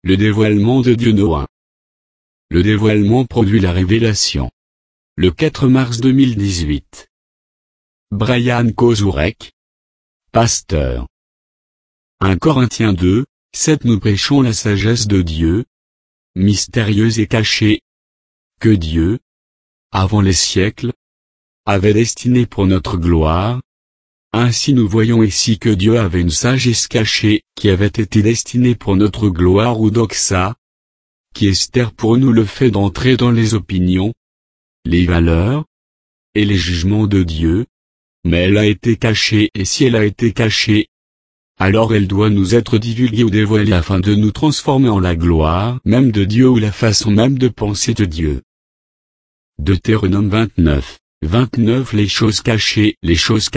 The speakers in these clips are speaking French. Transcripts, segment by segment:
Le dévoilement de Dieu Noah. Le dévoilement produit la révélation. Le 4 mars 2018. Brian Kozurek, pasteur. 1 Corinthiens 2, 7. Nous prêchons la sagesse de Dieu, mystérieuse et cachée, que Dieu, avant les siècles, avait destinée pour notre gloire. Ainsi nous voyons ici que Dieu avait une sagesse cachée, qui avait été destinée pour notre gloire ou doxa, qui est pour nous le fait d'entrer dans les opinions, les valeurs, et les jugements de Dieu, mais elle a été cachée et si elle a été cachée, alors elle doit nous être divulguée ou dévoilée afin de nous transformer en la gloire même de Dieu ou la façon même de penser de Dieu. Deutéronome 29, 29. Les choses cachées, les choses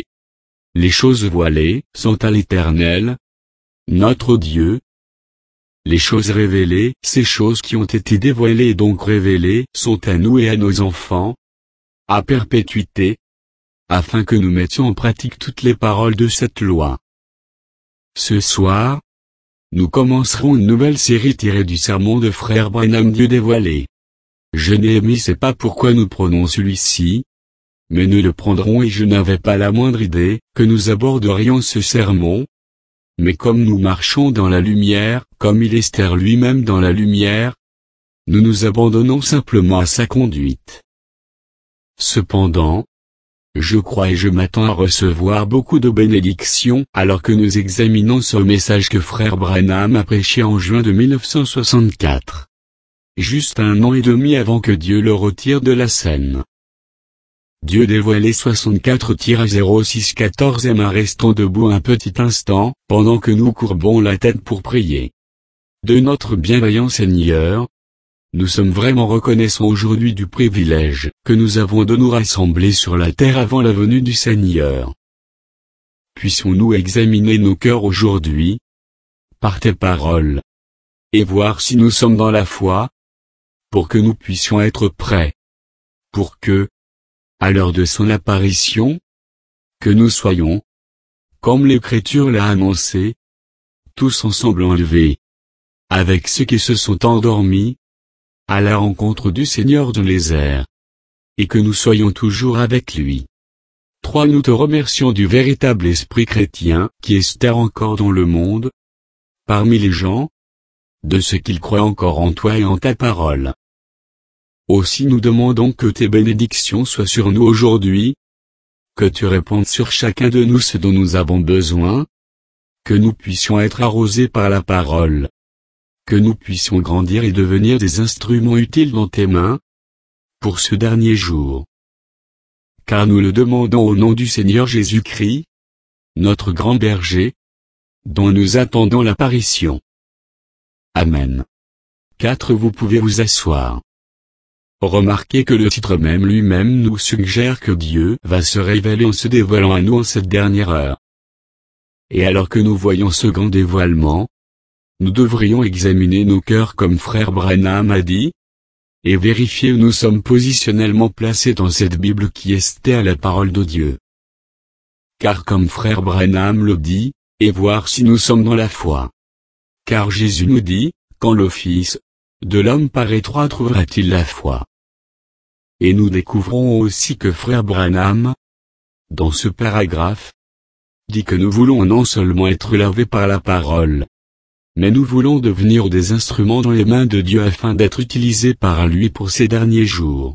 voilées, sont à l'Éternel, notre Dieu. Les choses révélées, ces choses qui ont été dévoilées et donc révélées, sont à nous et à nos enfants, à perpétuité, afin que nous mettions en pratique toutes les paroles de cette loi. Ce soir, nous commencerons une nouvelle série tirée du sermon de Frère Branham Dieu dévoilé. Je ne sais pas pourquoi nous prenons celui-ci, mais nous le prendrons et je n'avais pas la moindre idée que nous aborderions ce sermon. Mais comme nous marchons dans la lumière, comme il est lui-même dans la lumière, nous nous abandonnons simplement à sa conduite. Cependant, je crois et je m'attends à recevoir beaucoup de bénédictions alors que nous examinons ce message que Frère Branham a prêché en juin de 1964. Juste 1 an et demi avant que Dieu le retire de la scène. Dieu dévoilé 64-06-14. Restons debout un petit instant, pendant que nous courbons la tête pour prier. De notre bienveillant Seigneur, nous sommes vraiment reconnaissants aujourd'hui du privilège que nous avons de nous rassembler sur la terre avant la venue du Seigneur. Puissions-nous examiner nos cœurs aujourd'hui, par tes paroles, et voir si nous sommes dans la foi, pour que nous puissions être prêts, pour que, à l'heure de son apparition, que nous soyons, comme l'Écriture l'a annoncé, tous ensemble enlevés, avec ceux qui se sont endormis, à la rencontre du Seigneur dans les airs, et que nous soyons toujours avec lui. 3. Nous te remercions du véritable esprit chrétien qui est encore dans le monde, parmi les gens, de ce qu'ils croient encore en toi et en ta parole. Aussi nous demandons que tes bénédictions soient sur nous aujourd'hui, que tu répondes sur chacun de nous ce dont nous avons besoin, que nous puissions être arrosés par la parole, que nous puissions grandir et devenir des instruments utiles dans tes mains, pour ce dernier jour. Car nous le demandons au nom du Seigneur Jésus-Christ, notre grand berger, dont nous attendons l'apparition. Amen. 4. Vous pouvez vous asseoir. Remarquez que le titre même lui-même nous suggère que Dieu va se révéler en se dévoilant à nous en cette dernière heure. Et alors que nous voyons ce grand dévoilement, nous devrions examiner nos cœurs comme Frère Branham a dit, et vérifier où nous sommes positionnellement placés dans cette Bible qui est à la parole de Dieu. Car comme Frère Branham le dit, et voir si nous sommes dans la foi. Car Jésus nous dit, quand le Fils de l'homme paraîtra trouvera-t-il la foi. Et nous découvrons aussi que Frère Branham, dans ce paragraphe, dit que nous voulons non seulement être lavés par la parole, mais nous voulons devenir des instruments dans les mains de Dieu afin d'être utilisés par lui pour ces derniers jours.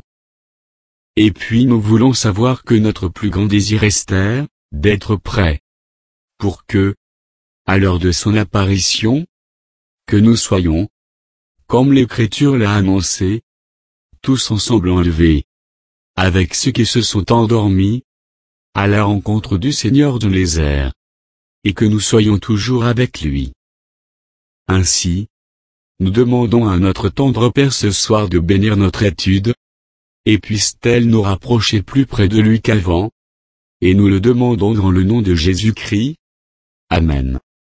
Et puis nous voulons savoir que notre plus grand désir est d'être prêts, pour que, à l'heure de son apparition, que nous soyons, comme l'Écriture l'a annoncé, tous ensemble enlevés, avec ceux qui se sont endormis, à la rencontre du Seigneur dans les airs, et que nous soyons toujours avec lui. Ainsi, nous demandons à notre tendre Père ce soir de bénir notre étude, et puisse-t-elle nous rapprocher plus près de lui qu'avant, et nous le demandons dans le nom de Jésus-Christ. Amen.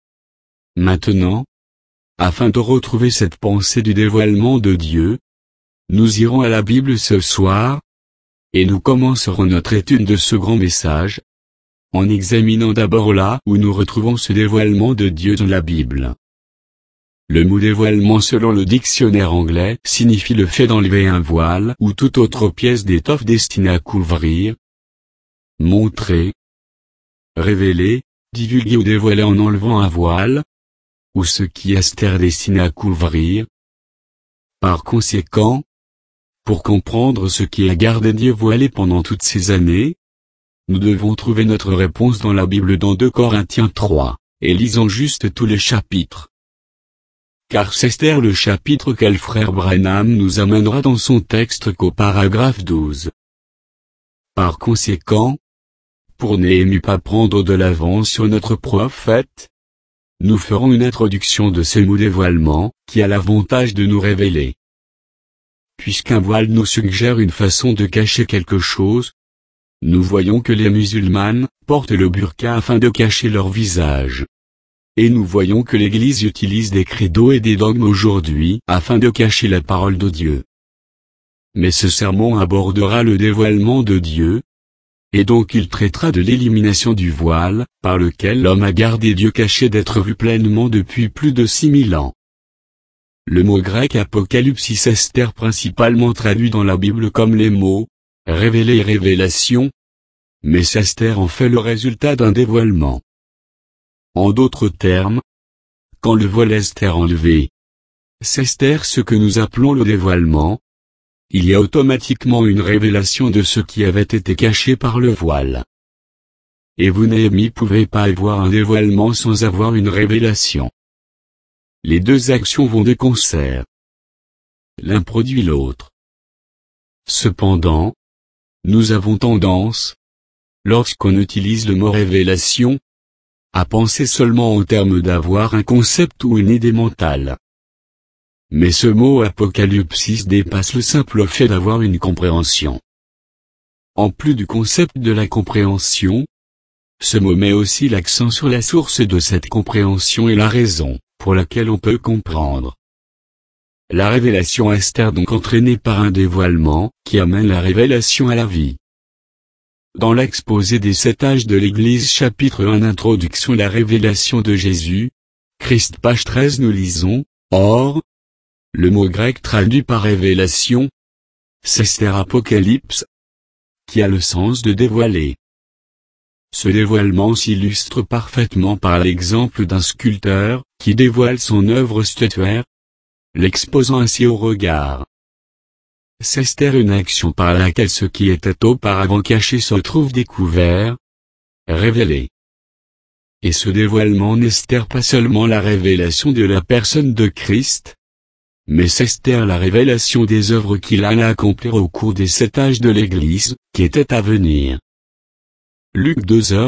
Maintenant, afin de retrouver cette pensée du dévoilement de Dieu, nous irons à la Bible ce soir, et nous commencerons notre étude de ce grand message, en examinant d'abord là où nous retrouvons ce dévoilement de Dieu dans la Bible. Le mot dévoilement selon le dictionnaire anglais signifie le fait d'enlever un voile ou toute autre pièce d'étoffe destinée à couvrir, montrer, révéler, divulguer ou dévoiler en enlevant un voile, ou ce qui est destiné à couvrir. Par conséquent, pour comprendre ce qui a gardé Dieu voilé pendant toutes ces années, nous devons trouver notre réponse dans la Bible dans 2 Corinthiens 3, et lisons juste tous les chapitres. Car c'est Esther le chapitre qu'elle frère Branham nous amènera dans son texte qu'au paragraphe 12. Par conséquent, pour ne pas prendre de l'avance sur notre prophète, nous ferons une introduction de ce mot dévoilement, qui a l'avantage de nous révéler. Puisqu'un voile nous suggère une façon de cacher quelque chose, nous voyons que les musulmanes portent le burqa afin de cacher leur visage. Et nous voyons que l'Église utilise des credos et des dogmes aujourd'hui afin de cacher la parole de Dieu. Mais ce sermon abordera le dévoilement de Dieu, et donc il traitera de l'élimination du voile, par lequel l'homme a gardé Dieu caché d'être vu pleinement depuis plus de 6000 ans. Le mot grec Apocalypsis Esther principalement traduit dans la Bible comme les mots « révélé » et « révélation », mais Esther en fait le résultat d'un dévoilement. En d'autres termes, quand le voile est enlevé, c'est ce que nous appelons le dévoilement. Il y a automatiquement une révélation de ce qui avait été caché par le voile. Et vous ne pouvez pas avoir un dévoilement sans avoir une révélation. Les deux actions vont de concert. L'un produit l'autre. Cependant, nous avons tendance, lorsqu'on utilise le mot révélation, à penser seulement en termes d'avoir un concept ou une idée mentale. Mais ce mot apocalypsis dépasse le simple fait d'avoir une compréhension. En plus du concept de la compréhension, ce mot met aussi l'accent sur la source de cette compréhension et la raison pour laquelle on peut comprendre. La révélation est donc entraînée par un dévoilement qui amène la révélation à la vie. Dans l'exposé des 7 âges de l'Église chapitre 1 introduction la révélation de Jésus, Christ page 13 nous lisons, or, le mot grec traduit par révélation, c'est apocalypse, qui a le sens de dévoiler. Ce dévoilement s'illustre parfaitement par l'exemple d'un sculpteur, qui dévoile son œuvre statuaire, l'exposant ainsi au regard. C'est une action par laquelle ce qui était auparavant caché se trouve découvert, révélé. Et ce dévoilement n'est pas seulement la révélation de la personne de Christ, mais c'est la révélation des œuvres qu'il allait accomplir au cours des 7 âges de l'Église, qui étaient à venir. Luc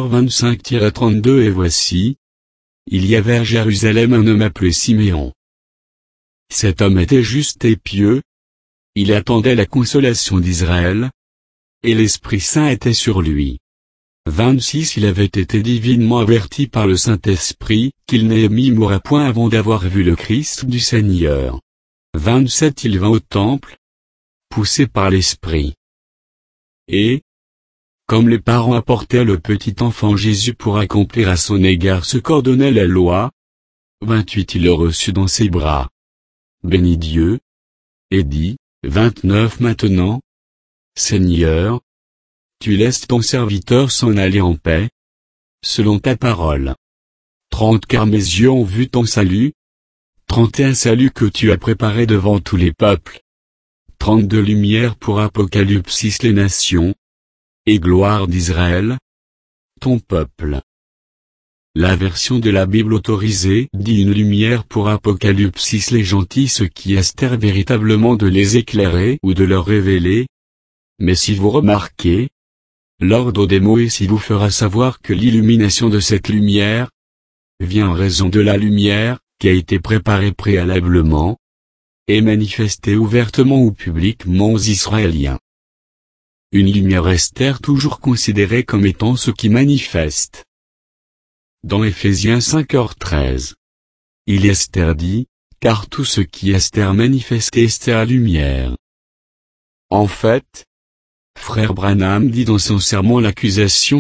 2h25-32 Et voici, il y avait à Jérusalem un homme appelé Siméon. Cet homme était juste et pieux, il attendait la consolation d'Israël, et l'Esprit Saint était sur lui. 26 Il avait été divinement averti par le Saint-Esprit, qu'il mourrait point avant d'avoir vu le Christ du Seigneur. 27 Il vint au temple, poussé par l'Esprit. Et, comme les parents apportaient le petit enfant Jésus pour accomplir à son égard ce qu'ordonnait la loi, 28 Il le reçut dans ses bras, bénit Dieu, et dit, 29 Maintenant, Seigneur, tu laisses ton serviteur s'en aller en paix, selon ta parole. 30 Car mes yeux ont vu ton salut, 31 Salut que tu as préparé devant tous les peuples, 32 Lumière pour Apocalypsis les nations, et gloire d'Israël, ton peuple. La version de la Bible autorisée dit une lumière pour Apocalypsis les gentils ce qui est véritablement de les éclairer ou de leur révéler. Mais si vous remarquez, l'ordre des mots ici vous fera savoir que l'illumination de cette lumière vient en raison de la lumière qui a été préparée préalablement et manifestée ouvertement ou publiquement aux Israéliens. Une lumière est toujours considérée comme étant ce qui manifeste. Dans Éphésiens 5h13, il est dit, car tout ce qui est manifeste est la lumière. En fait, Frère Branham dit dans son sermon l'accusation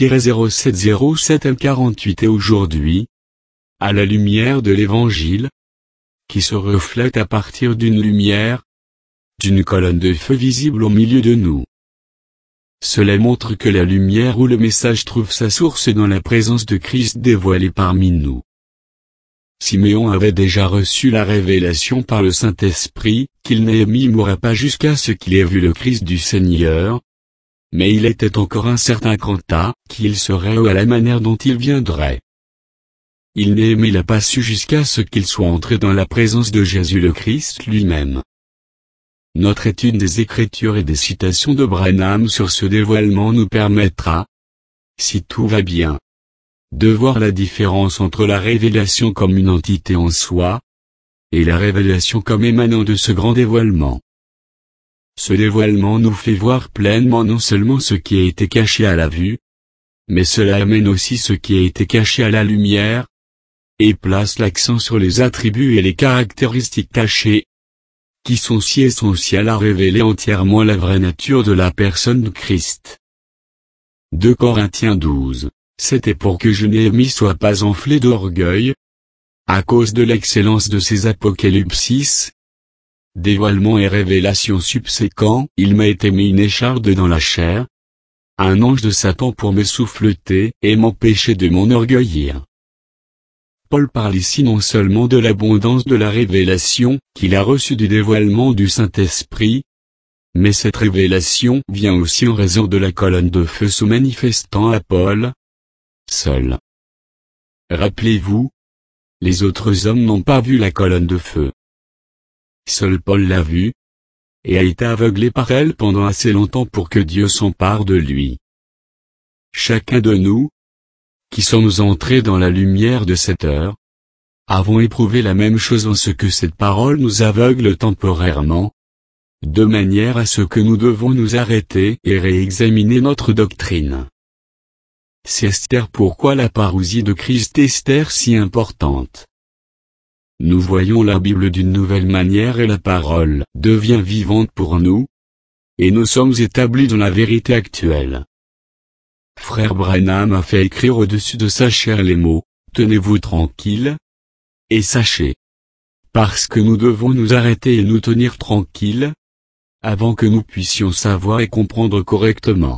63-0707 M48 et aujourd'hui, à la lumière de l'Évangile, qui se reflète à partir d'une lumière, d'une colonne de feu visible au milieu de nous. Cela montre que la lumière ou le message trouve sa source dans la présence de Christ dévoilé parmi nous. Siméon avait déjà reçu la révélation par le Saint-Esprit, qu'il n'émourra pas jusqu'à ce qu'il ait vu le Christ du Seigneur. Mais il était encore incertain quant à qui il serait ou à la manière dont il viendrait. Il l'a pas su jusqu'à ce qu'il soit entré dans la présence de Jésus le Christ lui-même. Notre étude des Écritures et des citations de Branham sur ce dévoilement nous permettra, si tout va bien, de voir la différence entre la révélation comme une entité en soi, et la révélation comme émanant de ce grand dévoilement. Ce dévoilement nous fait voir pleinement non seulement ce qui a été caché à la vue, mais cela amène aussi ce qui a été caché à la lumière, et place l'accent sur les attributs et les caractéristiques cachées, qui sont si essentiels à révéler entièrement la vraie nature de la personne de Christ. 2 Corinthiens 12. C'était pour que je ne sois pas enflé d'orgueil, à cause de l'excellence de ces apocalypsis, dévoilements et révélations subséquents, il m'a été mis une écharde dans la chair, un ange de Satan pour me souffleter et m'empêcher de m'enorgueillir. Paul parle ici non seulement de l'abondance de la révélation qu'il a reçue du dévoilement du Saint-Esprit, mais cette révélation vient aussi en raison de la colonne de feu se manifestant à Paul seul. Rappelez-vous, les autres hommes n'ont pas vu la colonne de feu. Seul Paul l'a vue, et a été aveuglé par elle pendant assez longtemps pour que Dieu s'empare de lui. Chacun de nous, qui sommes entrés dans la lumière de cette heure, avons éprouvé la même chose en ce que cette parole nous aveugle temporairement, de manière à ce que nous devons nous arrêter et réexaminer notre doctrine. C'est Esther pourquoi la parousie de Christ est si importante. Nous voyons la Bible d'une nouvelle manière et la parole devient vivante pour nous, et nous sommes établis dans la vérité actuelle. Frère Branham a fait écrire au-dessus de sa chair les mots, « Tenez-vous tranquille, et sachez ». Parce que nous devons nous arrêter et nous tenir tranquilles, avant que nous puissions savoir et comprendre correctement.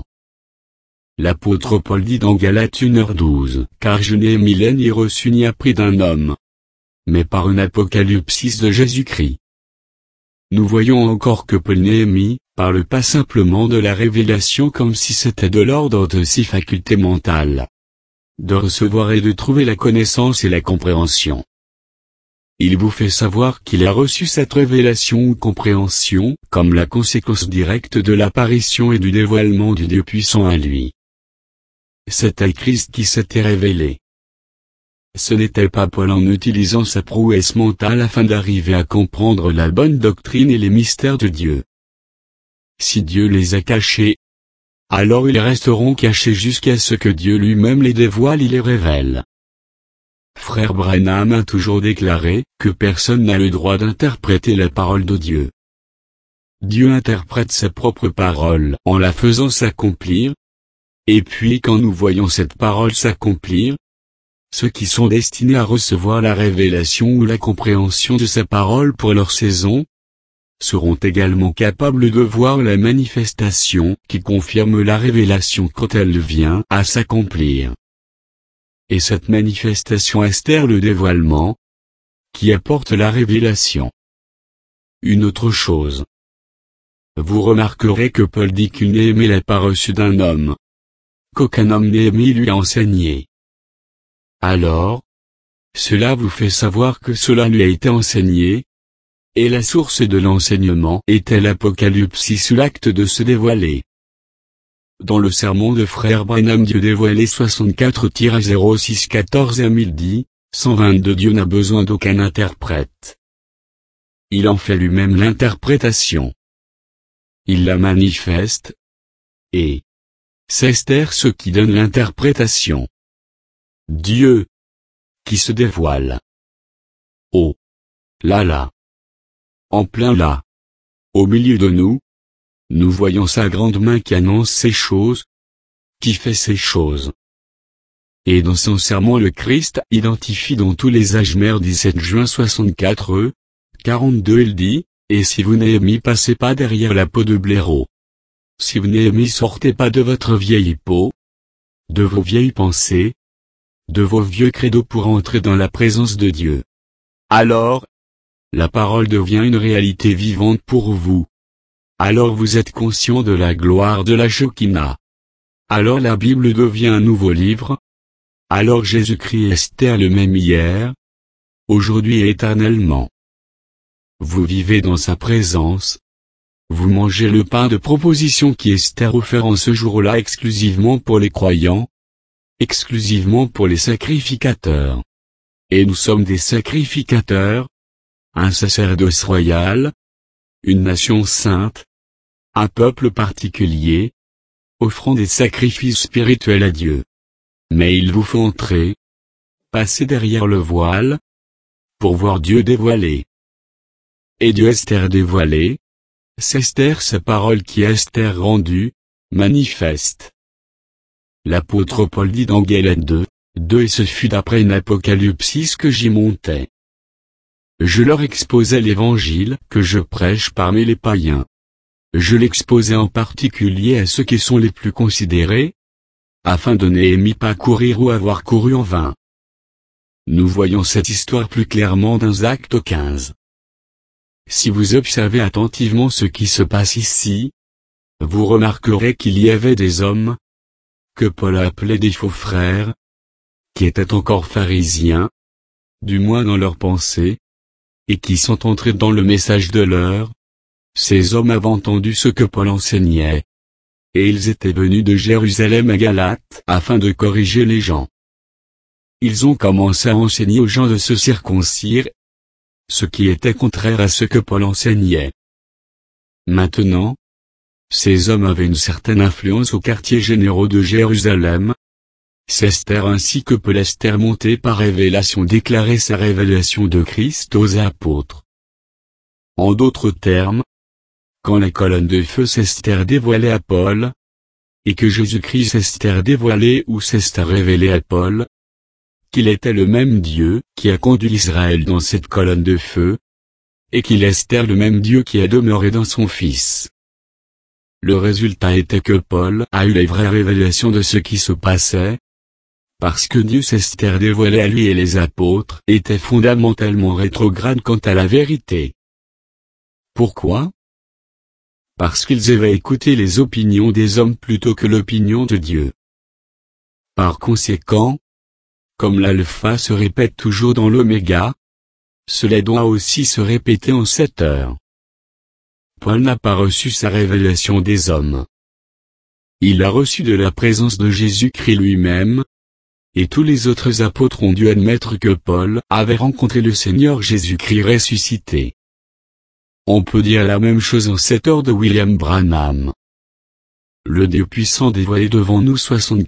L'apôtre Paul dit dans Galates 1h12, « Car je n'ai ni reçu ni appris d'un homme, mais par un apocalypsis de Jésus-Christ. » Nous voyons encore que Paul parle pas simplement de la révélation comme si c'était de l'ordre de ses facultés mentales, de recevoir et de trouver la connaissance et la compréhension. Il vous fait savoir qu'il a reçu cette révélation ou compréhension comme la conséquence directe de l'apparition et du dévoilement du Dieu puissant à lui. C'était Christ qui s'était révélé. Ce n'était pas Paul en utilisant sa prouesse mentale afin d'arriver à comprendre la bonne doctrine et les mystères de Dieu. Si Dieu les a cachés, alors ils resteront cachés jusqu'à ce que Dieu lui-même les dévoile et les révèle. Frère Branham a toujours déclaré que personne n'a le droit d'interpréter la parole de Dieu. Dieu interprète sa propre parole en la faisant s'accomplir, et puis quand nous voyons cette parole s'accomplir, ceux qui sont destinés à recevoir la révélation ou la compréhension de sa parole pour leur saison, seront également capables de voir la manifestation qui confirme la révélation quand elle vient à s'accomplir. Et cette manifestation Esther le dévoilement, qui apporte la révélation. Une autre chose. Vous remarquerez que Paul dit qu'il l'a pas reçu d'un homme, qu'aucun homme lui a enseigné. Alors, cela vous fait savoir que cela lui a été enseigné, et la source de l'enseignement était l'Apocalypse ou l'acte de se dévoiler. Dans le sermon de Frère Branham Dieu dévoilé 64-06-14 à 1000 dit, 122 Dieu n'a besoin d'aucun interprète. Il en fait lui-même l'interprétation. Il la manifeste, et c'est Esther ce qui donne l'interprétation. Dieu, qui se dévoile. Oh, là. En plein là. Au milieu de nous, nous voyons sa grande main qui annonce ces choses, qui fait ces choses. Et dans son sermon le Christ identifie dans tous les âges mère 17 juin 64, 42 il dit, « Et si vous Néhémie passez pas derrière la peau de blaireau. Si vous Néhémie sortez pas de votre vieille peau, de vos vieilles pensées, de vos vieux credos pour entrer dans la présence de Dieu. Alors, la parole devient une réalité vivante pour vous. Alors vous êtes conscient de la gloire de la Shekinah. Alors la Bible devient un nouveau livre. Alors Jésus-Christ Esther le même hier, aujourd'hui et éternellement. Vous vivez dans sa présence. Vous mangez le pain de proposition qui Esther offert en ce jour-là exclusivement pour les croyants, exclusivement pour les sacrificateurs. Et nous sommes des sacrificateurs, un sacerdoce royal, une nation sainte, un peuple particulier, offrant des sacrifices spirituels à Dieu. Mais il vous faut entrer, passer derrière le voile, pour voir Dieu dévoilé. Et Dieu Esther dévoilé, c'est Esther sa parole qui Esther rendue, manifeste. L'apôtre Paul dit dans Galates 2, et ce fut d'après une apocalypsis que j'y montais. Je leur exposais l'évangile que je prêche parmi les païens. Je l'exposais en particulier à ceux qui sont les plus considérés, afin de Néhémie pas courir ou avoir couru en vain. Nous voyons cette histoire plus clairement dans Actes 15. Si vous observez attentivement ce qui se passe ici, vous remarquerez qu'il y avait des hommes, que Paul appelait des faux frères, qui étaient encore pharisiens, du moins dans leurs pensées, et qui sont entrés dans le message de l'heure. Ces hommes avaient entendu ce que Paul enseignait. Et ils étaient venus de Jérusalem à Galate afin de corriger les gens. Ils ont commencé à enseigner aux gens de se circoncire, ce qui était contraire à ce que Paul enseignait. Maintenant, ces hommes avaient une certaine influence aux quartiers généraux de Jérusalem. C'est Esther ainsi que Paul Esther monté par révélation déclarait sa révélation de Christ aux apôtres. En d'autres termes, quand la colonne de feu s'Esther dévoilait à Paul, et que Jésus-Christ s'Esther dévoilé ou s'Esther révélé à Paul, qu'il était le même Dieu qui a conduit Israël dans cette colonne de feu, et qu'il est Esther le même Dieu qui a demeuré dans son Fils. Le résultat était que Paul a eu les vraies révélations de ce qui se passait, parce que Dieu s'Esther dévoilé à lui et les apôtres étaient fondamentalement rétrogrades quant à la vérité. Pourquoi ? Parce qu'ils avaient écouté les opinions des hommes plutôt que l'opinion de Dieu. Par conséquent, comme l'alpha se répète toujours dans l'oméga, cela doit aussi se répéter en cette heure. Paul n'a pas reçu sa révélation des hommes. Il a reçu de la présence de Jésus-Christ lui-même, et tous les autres apôtres ont dû admettre que Paul avait rencontré le Seigneur Jésus-Christ ressuscité. On peut dire la même chose en cette heure de William Branham. Le Dieu puissant dévoilé devant nous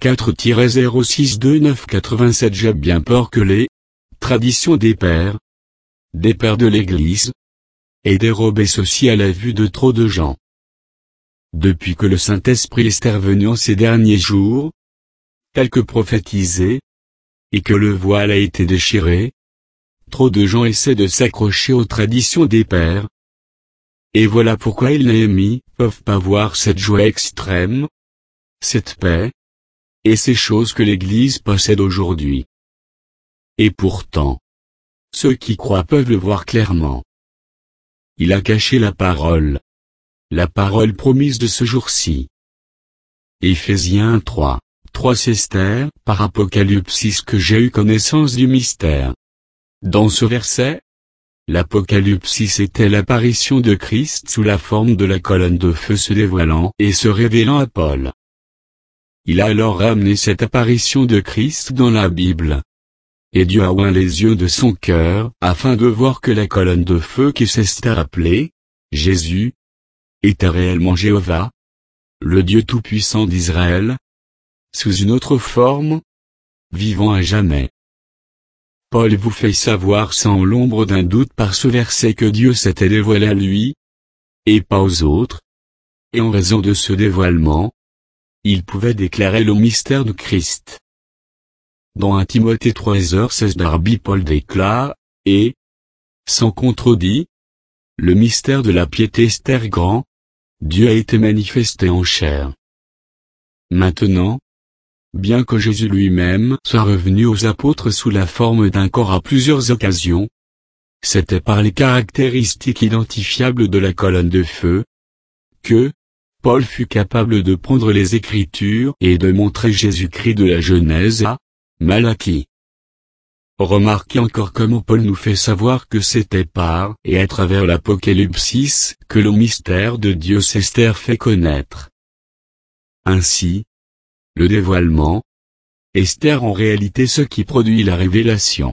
64-062987. J'ai bien peur que les traditions des pères de l'Église aient dérobé ceci à la vue de trop de gens. Depuis que le Saint-Esprit est intervenu en ces derniers jours, tel que prophétisé, et que le voile a été déchiré, trop de gens essaient de s'accrocher aux traditions des pères. Et voilà pourquoi ils Néhémie peuvent pas voir cette joie extrême, cette paix, et ces choses que l'Église possède aujourd'hui. Et pourtant, ceux qui croient peuvent le voir clairement. Il a caché la parole promise de ce jour-ci. Éphésiens 3, c'est Esther, par Apocalypsis que j'ai eu connaissance du mystère. Dans ce verset, l'Apocalypsis était l'apparition de Christ sous la forme de la colonne de feu se dévoilant et se révélant à Paul. Il a alors ramené cette apparition de Christ dans la Bible. Et Dieu a oint les yeux de son cœur, afin de voir que la colonne de feu qui s'est appelée Jésus était réellement Jéhovah, le Dieu tout-puissant d'Israël, sous une autre forme, vivant à jamais. Paul vous fait savoir sans l'ombre d'un doute par ce verset que Dieu s'était dévoilé à lui, et pas aux autres, et en raison de ce dévoilement, il pouvait déclarer le mystère de Christ. Dans 1 Timothée 3h16 Darby Paul déclare, et, sans contredit, le mystère de la piété Esther grand, Dieu a été manifesté en chair. Maintenant, bien que Jésus lui-même soit revenu aux apôtres sous la forme d'un corps à plusieurs occasions, c'était par les caractéristiques identifiables de la colonne de feu, que Paul fut capable de prendre les Écritures et de montrer Jésus-Christ de la Genèse à Malachie. Remarquez encore comment Paul nous fait savoir que c'était par et à travers l'Apocalypse que le mystère de Dieu s'Esther fait connaître. Ainsi, le dévoilement, Esther en réalité ce qui produit la révélation.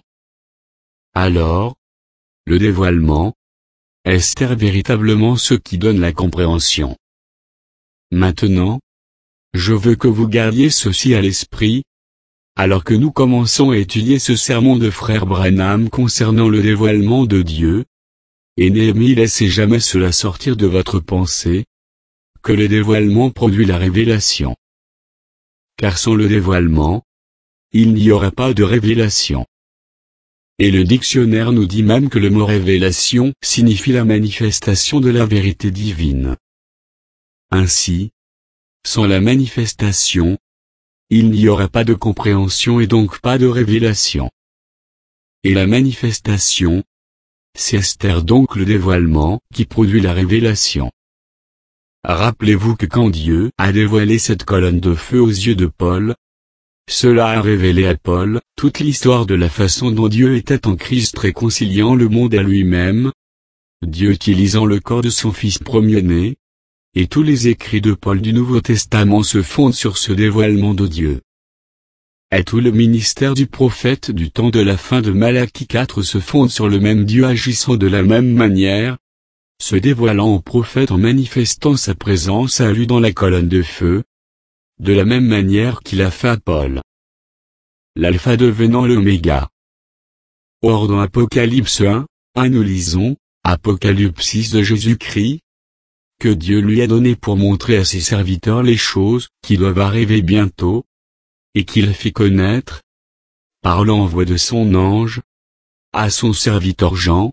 Alors, le dévoilement, Esther véritablement ce qui donne la compréhension. Maintenant, je veux que vous gardiez ceci à l'esprit, alors que nous commençons à étudier ce sermon de frère Branham concernant le dévoilement de Dieu, et Néhémie laissez jamais cela sortir de votre pensée, que le dévoilement produit la révélation. Car sans le dévoilement, il n'y aura pas de révélation. Et le dictionnaire nous dit même que le mot révélation signifie la manifestation de la vérité divine. Ainsi, sans la manifestation, il n'y aura pas de compréhension et donc pas de révélation. Et la manifestation, c'est Esther donc le dévoilement qui produit la révélation. Rappelez-vous que quand Dieu a dévoilé cette colonne de feu aux yeux de Paul, cela a révélé à Paul toute l'histoire de la façon dont Dieu était en Christ réconciliant le monde à lui-même, Dieu utilisant le corps de son Fils premier-né, et tous les écrits de Paul du Nouveau Testament se fondent sur ce dévoilement de Dieu. Et tout le ministère du prophète du temps de la fin de Malachie 4 se fonde sur le même Dieu agissant de la même manière, se dévoilant au prophète en manifestant sa présence à lui dans la colonne de feu, de la même manière qu'il a fait à Paul. L'alpha devenant l'oméga. Or dans Apocalypse 1, nous lisons, Apocalypse de Jésus-Christ, que Dieu lui a donné pour montrer à ses serviteurs les choses qui doivent arriver bientôt, et qu'il fit connaître, par l'envoi de son ange, à son serviteur Jean.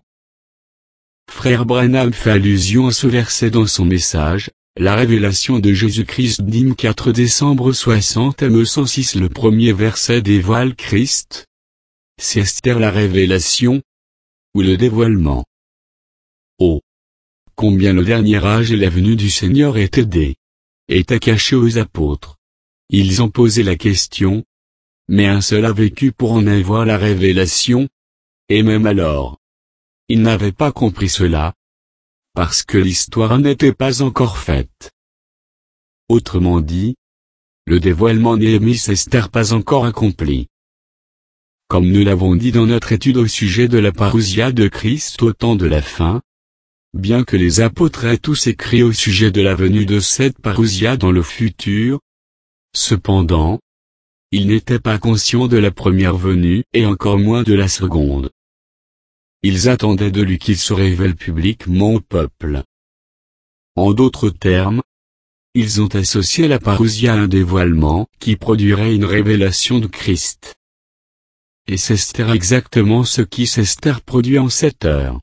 Frère Branham fait allusion à ce verset dans son message, la révélation de Jésus-Christ Dim 4 décembre 60 m 106 le premier verset dévoile Christ. C'est Esther la révélation, ou le dévoilement. Oh! Combien le dernier âge et la venue du Seigneur étaient cachés aux apôtres. Ils ont posé la question, mais un seul a vécu pour en avoir la révélation, et même alors, ils n'avaient pas compris cela, parce que l'histoire n'était pas encore faite. Autrement dit, le dévoilement Néhémie Esther pas encore accompli. Comme nous l'avons dit dans notre étude au sujet de la parousia de Christ au temps de la fin, bien que les apôtres aient tous écrit au sujet de la venue de cette parousia dans le futur, cependant, ils n'étaient pas conscients de la première venue et encore moins de la seconde. Ils attendaient de lui qu'il se révèle publiquement au peuple. En d'autres termes, ils ont associé la parousia à un dévoilement qui produirait une révélation de Christ. Et c'est exactement ce qui s'Esther produit en cette heure.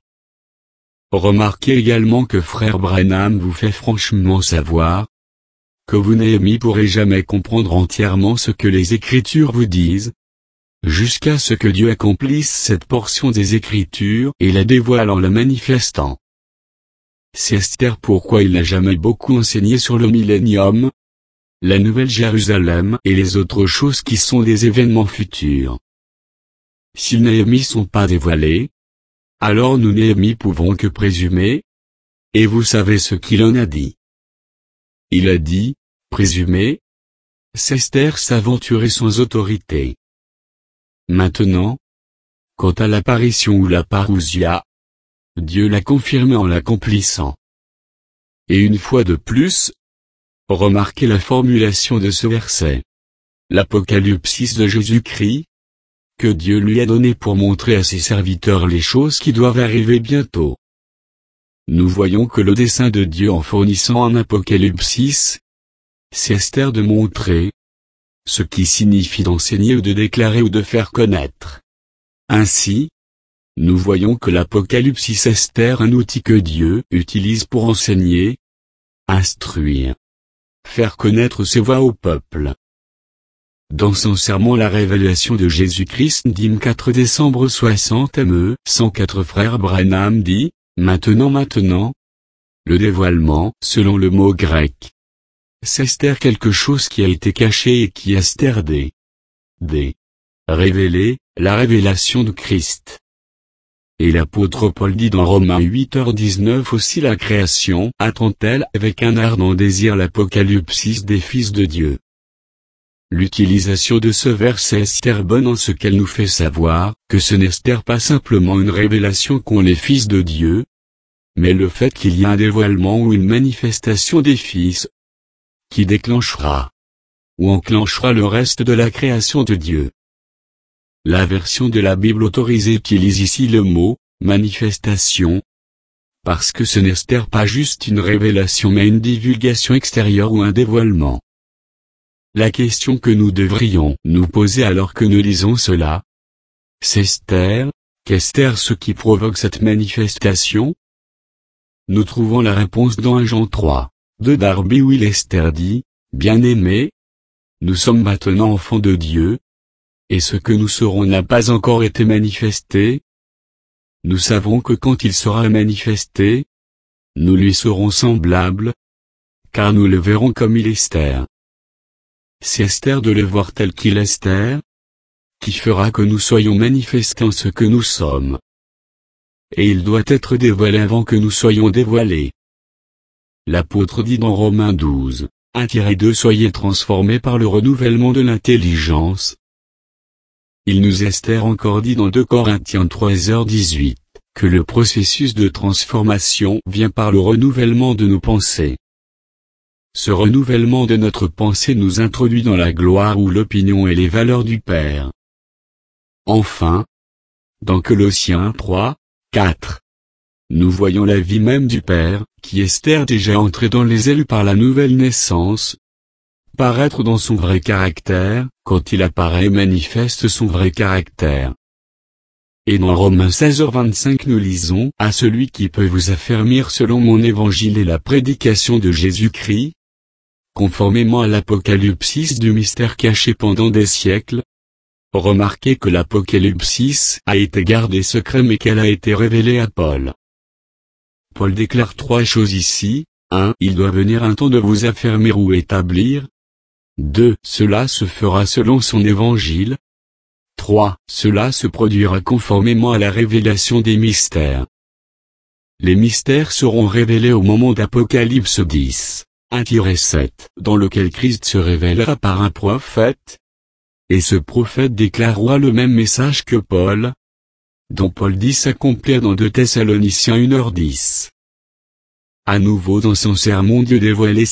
Remarquez également que frère Branham vous fait franchement savoir que vous Néhémie pourrez jamais comprendre entièrement ce que les Écritures vous disent, jusqu'à ce que Dieu accomplisse cette portion des Écritures et la dévoile en la manifestant. C'est Esther pourquoi il n'a jamais beaucoup enseigné sur le millénium, la Nouvelle Jérusalem et les autres choses qui sont des événements futurs. Si Néhémie sont pas dévoilés, alors nous Néhémie pouvons que présumer, et vous savez ce qu'il en a dit. Il a dit, présumer, c'est Esther s'aventurer sans autorité. Maintenant, quant à l'apparition ou la parousia, Dieu l'a confirmé en l'accomplissant. Et une fois de plus, remarquez la formulation de ce verset. L'Apocalypse de Jésus-Christ, que Dieu lui a donné pour montrer à ses serviteurs les choses qui doivent arriver bientôt. Nous voyons que le dessein de Dieu en fournissant un Apocalypse, c'est Esther de montrer ce qui signifie d'enseigner ou de déclarer ou de faire connaître. Ainsi, nous voyons que l'Apocalypse Esther est un outil que Dieu utilise pour enseigner, instruire, faire connaître ses voies au peuple. Dans son sermon La révélation de Jésus-Christ dit 4 décembre 60 ME 104 Frère Branham dit, maintenant, le dévoilement, selon le mot grec, c'est Esther quelque chose qui a été caché et qui Esther D. Révélé, la révélation de Christ. Et l'apôtre Paul dit dans Romains 8h19 aussi la création attend-elle avec un ardent désir l'apocalypse des fils de Dieu. L'utilisation de ce verset est bonne en ce qu'elle nous fait savoir que ce n'est pas simplement une révélation qu'ont les fils de Dieu, mais le fait qu'il y a un dévoilement ou une manifestation des fils qui déclenchera ou enclenchera le reste de la création de Dieu. La version de la Bible autorisée utilise ici le mot « manifestation » parce que ce n'est pas juste une révélation mais une divulgation extérieure ou un dévoilement. La question que nous devrions nous poser alors que nous lisons cela, c'est qu'est-ce ce qui provoque cette manifestation? Nous trouvons la réponse dans 1 Jean 3, de Darby où Esther dit, « Bien-aimés, nous sommes maintenant enfants de Dieu, et ce que nous serons n'a pas encore été manifesté. Nous savons que quand il sera manifesté, nous lui serons semblables, car nous le verrons comme il est Esther. » C'est Esther de le voir tel qu'il est Esther, qui fera que nous soyons manifestés en ce que nous sommes. Et il doit être dévoilé avant que nous soyons dévoilés. L'apôtre dit dans Romains 12, 1-2 Soyez transformés par le renouvellement de l'intelligence. Il nous Esther encore dit dans 2 Corinthiens 3h18, que le processus de transformation vient par le renouvellement de nos pensées. Ce renouvellement de notre pensée nous introduit dans la gloire ou l'opinion et les valeurs du Père. Enfin, dans Colossiens 3, 4, nous voyons la vie même du Père, qui Esther déjà entrée dans les ailes par la nouvelle naissance, paraître dans son vrai caractère, quand il apparaît et manifeste son vrai caractère. Et dans Romains 16h25 nous lisons « À celui qui peut vous affermir selon mon évangile et la prédication de Jésus-Christ, conformément à l'Apocalypse du mystère caché pendant des siècles. » Remarquez que l'Apocalypse a été gardée secret mais qu'elle a été révélée à Paul. Paul déclare 3 choses ici. 1. Il doit venir un temps de vous affermir ou établir. 2. Cela se fera selon son évangile. 3. Cela se produira conformément à la révélation des mystères. Les mystères seront révélés au moment d'Apocalypse 10, 1-7, dans lequel Christ se révélera par un prophète. Et ce prophète déclarera le même message que Paul, dont Paul dit s'accomplir dans 2 Thessaloniciens 1h10. À nouveau dans son sermon Dieu dévoilé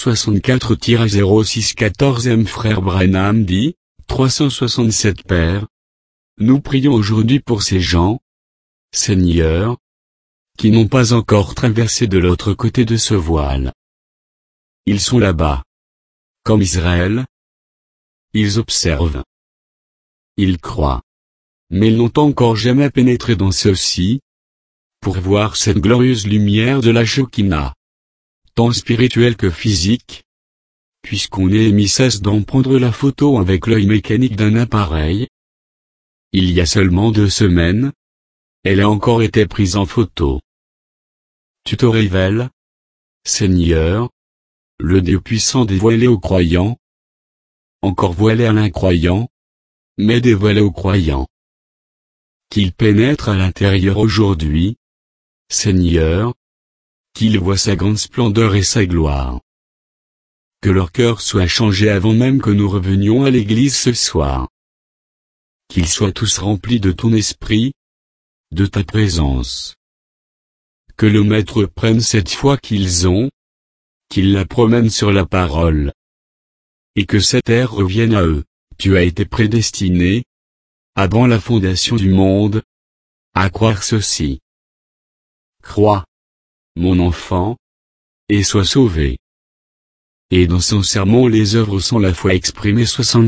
64-06 14e Frère Branham dit, 367 Père, nous prions aujourd'hui pour ces gens, Seigneur, qui n'ont pas encore traversé de l'autre côté de ce voile. Ils sont là-bas. Comme Israël. Ils observent. Ils croient. Mais ils n'ont encore jamais pénétré dans ceci, pour voir cette glorieuse lumière de la Shekinah, tant spirituelle que physique, puisqu'on n'est mis cesse d'en prendre la photo avec l'œil mécanique d'un appareil. Il y a seulement 2 semaines, elle a encore été prise en photo. Tu te révèles, Seigneur, le Dieu puissant dévoilé aux croyants, encore voilé à l'incroyant, mais dévoilé aux croyants. Qu'il pénètre à l'intérieur aujourd'hui, Seigneur, qu'ils voient sa grande splendeur et sa gloire. Que leur cœur soit changé avant même que nous revenions à l'église ce soir. Qu'ils soient tous remplis de ton esprit, de ta présence. Que le Maître prenne cette foi qu'ils ont, qu'il la promène sur la parole. Et que cette ère revienne à eux. Tu as été prédestiné, avant la fondation du monde, à croire ceci. Crois, mon enfant, et sois sauvé. Et dans son sermon Les œuvres sont la foi exprimée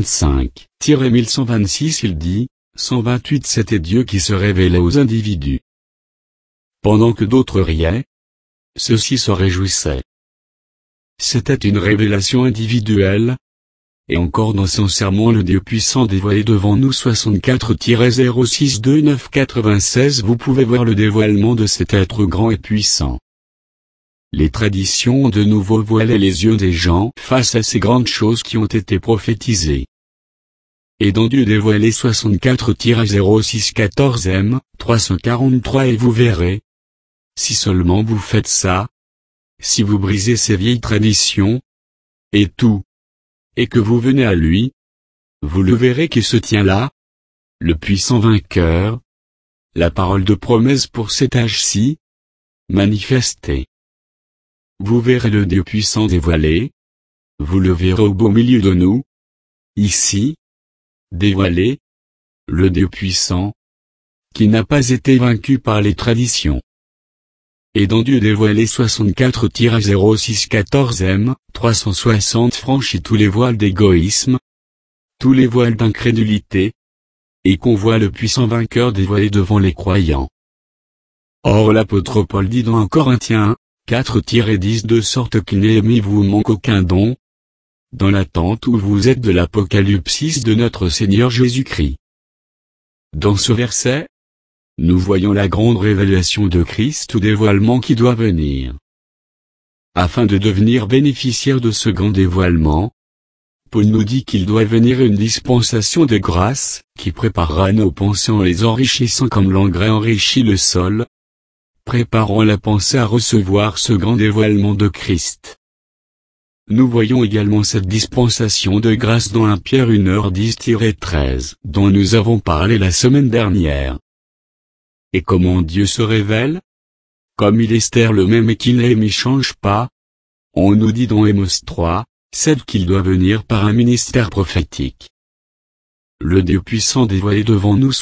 65-1126 il dit, 128 c'était Dieu qui se révélait aux individus. Pendant que d'autres riaient, ceux-ci se réjouissaient. C'était une révélation individuelle. Et encore dans son sermon le Dieu puissant dévoilé devant nous 64-062996 vous pouvez voir le dévoilement de cet être grand et puissant. Les traditions ont de nouveau voilé les yeux des gens face à ces grandes choses qui ont été prophétisées. Et dans Dieu dévoilé 64-0614m, 343 et vous verrez. Si seulement vous faites ça, si vous brisez ces vieilles traditions, et tout, et que vous venez à lui, vous le verrez qui se tient là, le puissant vainqueur, la parole de promesse pour cet âge-ci, manifestée. Vous verrez le Dieu puissant dévoilé, vous le verrez au beau milieu de nous, ici, dévoilé, le Dieu puissant, qui n'a pas été vaincu par les traditions. Et dans Dieu dévoilé 64-0614m, 360 franchit tous les voiles d'égoïsme, tous les voiles d'incrédulité, et qu'on voit le puissant vainqueur dévoilé devant les croyants. Or l'apôtre Paul dit dans 1 Corinthiens 4-10 de sorte qu'il n'ait vous manque aucun don, dans l'attente où vous êtes de l'apocalypse de notre Seigneur Jésus-Christ. Dans ce verset, nous voyons la grande révélation de Christ ou dévoilement qui doit venir. Afin de devenir bénéficiaire de ce grand dévoilement, Paul nous dit qu'il doit venir une dispensation de grâce, qui préparera nos pensées en les enrichissant comme l'engrais enrichit le sol, préparant la pensée à recevoir ce grand dévoilement de Christ. Nous voyons également cette dispensation de grâce dans 1 Pierre 1h10-13, dont nous avons parlé la semaine dernière. Et comment Dieu se révèle? Comme il Esther le même et qu'il n'aime il change pas. On nous dit dans Amos 3, 7 qu'il doit venir par un ministère prophétique. Le Dieu puissant dévoilé devant nous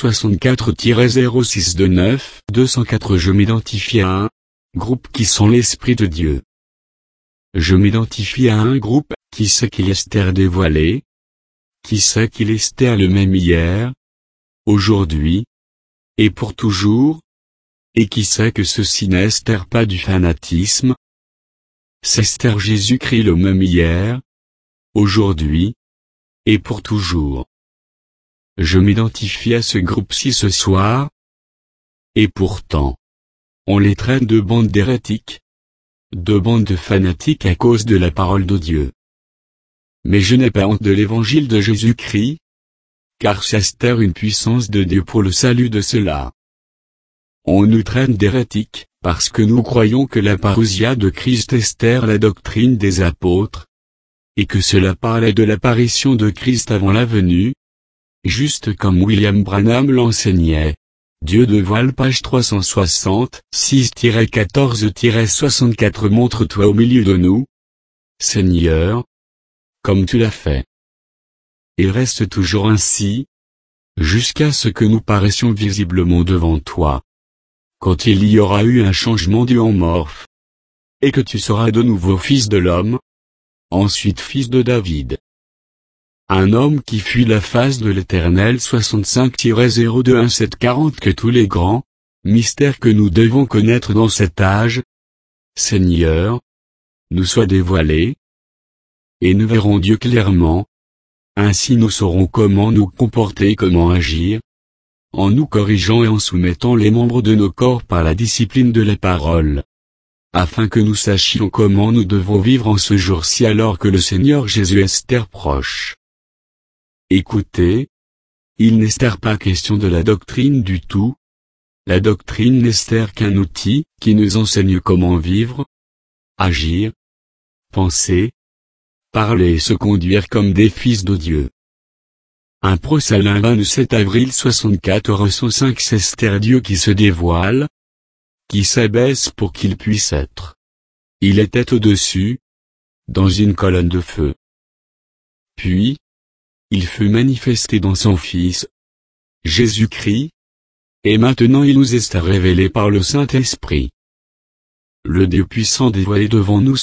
64-0629, 204 je m'identifie à un groupe qui sont l'Esprit de Dieu. Je m'identifie à un groupe qui sait qu'il Esther dévoilé, qui sait qu'il Esther le même hier, aujourd'hui, et pour toujours, et qui sait que ceci n'est Esther pas du fanatisme. C'est Esther Jésus-Christ le même hier, aujourd'hui, et pour toujours. Je m'identifie à ce groupe-ci ce soir. Et pourtant, on les traite de bandes d'hérétiques, de bandes de fanatiques à cause de la parole de Dieu. Mais je n'ai pas honte de l'évangile de Jésus-Christ, car c'est Esther une puissance de Dieu pour le salut de ceux-là. On nous traite d'hérétiques, parce que nous croyons que la parousia de Christ Esther la doctrine des apôtres, et que cela parlait de l'apparition de Christ avant la venue, juste comme William Branham l'enseignait. Dieu de voile page 360, 6-14-64 montre-toi au milieu de nous, Seigneur, comme tu l'as fait. Il reste toujours ainsi, jusqu'à ce que nous paraissions visiblement devant toi. Quand il y aura eu un changement du en morphe, et que tu seras de nouveau fils de l'homme, ensuite fils de David. Un homme qui fuit la face de l'Éternel 65-021740 que tous les grands mystères que nous devons connaître dans cet âge, Seigneur, nous soient dévoilés, et nous verrons Dieu clairement. Ainsi nous saurons comment nous comporter et comment agir, en nous corrigeant et en soumettant les membres de nos corps par la discipline de la parole, afin que nous sachions comment nous devons vivre en ce jour-ci alors que le Seigneur Jésus est proche. Écoutez, il n'est pas question de la doctrine du tout. La doctrine n'est qu'un outil qui nous enseigne comment vivre, agir, penser, parler et se conduire comme des fils de Dieu. 1 Prosalin 27 avril 64-105 c'est Esther Dieu qui se dévoile, qui s'abaisse pour qu'il puisse être. Il était au-dessus, dans une colonne de feu. Puis, il fut manifesté dans son Fils, Jésus-Christ, et maintenant il nous est révélé par le Saint-Esprit. le Dieu puissant dévoilé devant nous